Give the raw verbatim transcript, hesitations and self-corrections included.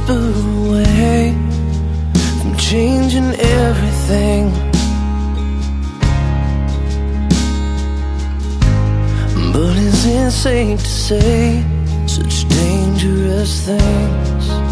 whisper away from changing everything. But is it safe to say such dangerous things?